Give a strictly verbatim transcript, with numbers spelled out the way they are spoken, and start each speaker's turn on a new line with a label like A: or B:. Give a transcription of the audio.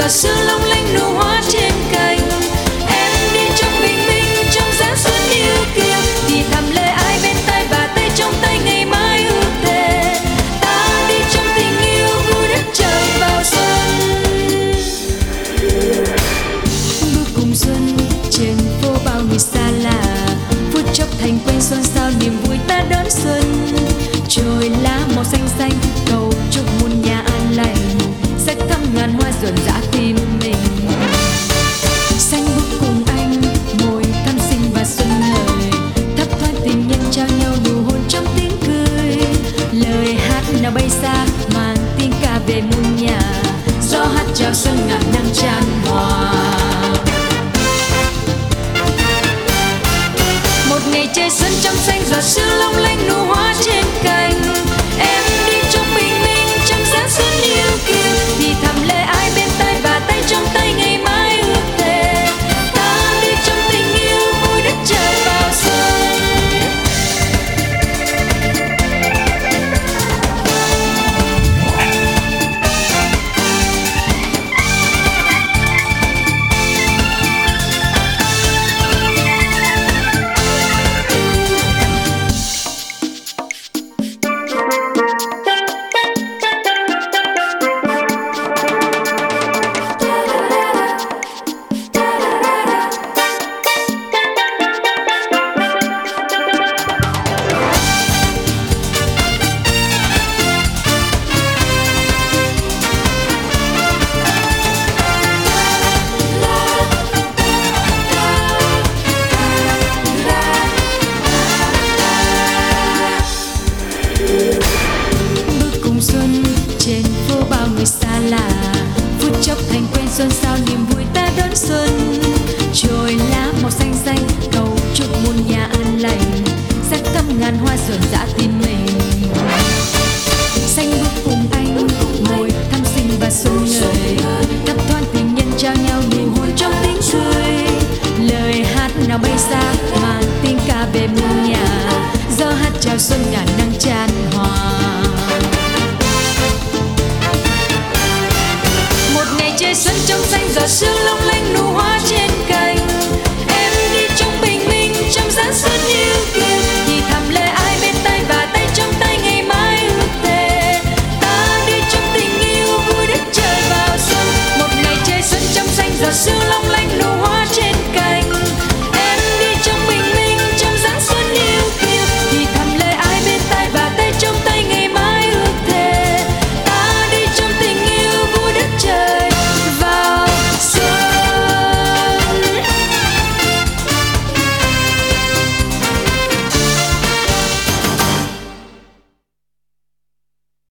A: giọt sương long lanh nụ hoa trên cành. Em đi trong bình minh trong dáng xuân yêu kiều, thì thầm lời ai bên tai và tay trong tay ngày mai ước thề. Ta đi trong tình yêu vui đất trời vào xuân, bước cùng xuân trên phố bao người xa lạ, phút chốc thành quen xôn xao niềm vui ta đón xuân. Trời lá màu xanh xanh cầu chúc muôn nhà an lành, sắc thắm ngàn hoa rộn rã tim mình. Xanh bước cùng anh ngồi thăm sinh và xuân lời, thấp thoáng tình nhân trao nhau nụ hôn trong tiếng cười. Lời hát nào bay xa mang tiếng ca về muôn nhà, gió hát chào xuân ngàn nắng tràn hòa. Một ngày trời xuân trong xanh giọt sương long lanh nụ hoa trên cành. Em đi trong bình minh trong dáng xuân yêu kiều, thì thầm lời ai bên tai và tay trong tay ngày mai ước thề. Ta đi trong tình yêu vui đất trời vào xuân. Xuân sao niềm vui ta đón xuân. Trời lá màu xanh xanh cầu chúc muôn nhà an lành, sắc thắm ngàn hoa rộn rã tim mình. Xanh bước cùng anh ngồi thăm sinh và xuân lời, thấp thoáng tình nhân trao nhau nụ hôn trong tiếng cười. Lời hát nào bay xa mang tiếng ca về muôn nhà, gió hát chào xuân ngàn nắng tràn.